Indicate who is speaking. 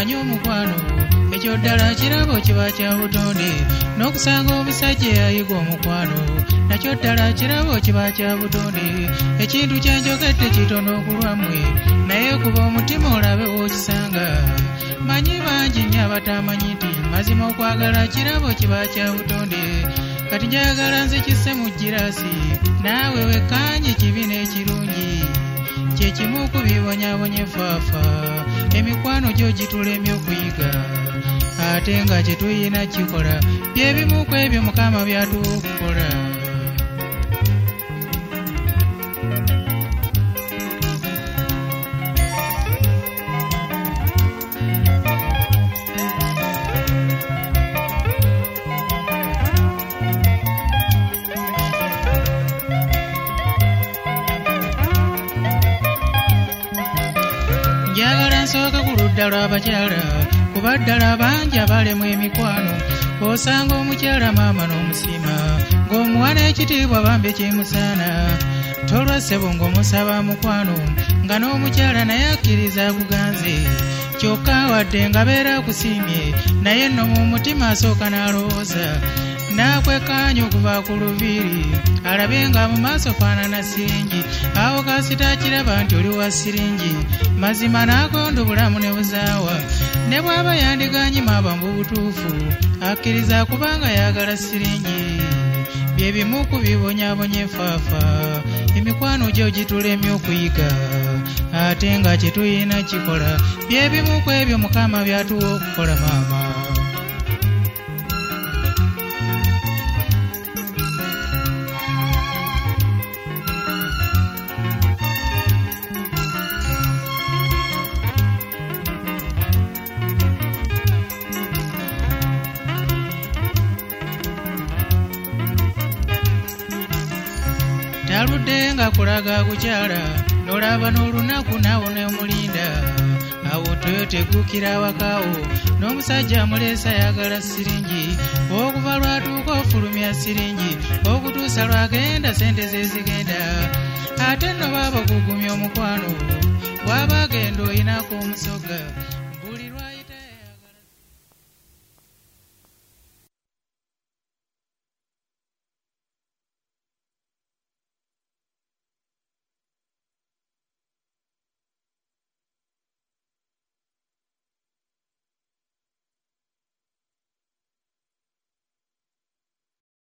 Speaker 1: manya omukwano ekyo ddala kirabo kiba kya butonde n'okusanga omusajja eyayiga omukwano nakyo ddala kirabo kiba kya butonde ekintu kyenjogedde kitono ku lwammwe naye kuba omutima olabe w'okisanga manyi bangi nnyo abatamanyi nti mazima okwagala kirabo kiba kya butonde kati njagala nze kisse mu girasi naawe wekkaanye kibi n'ekirungi kyekimu ku bibonyaabonye faafa emikwano gyo gitulemye okuyiga ate nga kye tuyina kikola byebimu ku ebyo Mukama byatuwa okukola. Njagala nsooke ku ludda lw'abakyala kuba ddala bangi abalemu emikwano osanga omukyala maama n'omusima ng'omuwa n'ekitiibwa bambi kimusaana tolwa ssebo ng'omusaba mukwano nga n'omukyala naye akkiriza akuganze kyokka wadde nga beera akusiimye naye nno mu mutima asooka n'alowooza n'akwekkaanya okuva ku luviiri alabe nga mu maaso faanana siringi awo kasita akiraba nti oli wa siringi mazima n'agonda obulamu ne buzaawa ne bw'aba yandiganyima aba mu butuufu akkiriza kubanga yagala siringi bye bimu ku bibonyaabonye faafa emikwano gyo gitulemye okuyiga ate nga kye tuyina kikola bye bimu ku ebyo Mukama byatuwa okukola maama. Taludde nga kulaga kukyala n'olaba n'olunaku naawo n'omulinda awo toyoteguukira awakaawo n'omusajja amuleesa ayagala siringi okuva lwatuuka ofulumya siringi okutuusa lwagenda sente ze zigenda ate nno baaba okugumya omukwano bw'aba agenda oyinako omusoga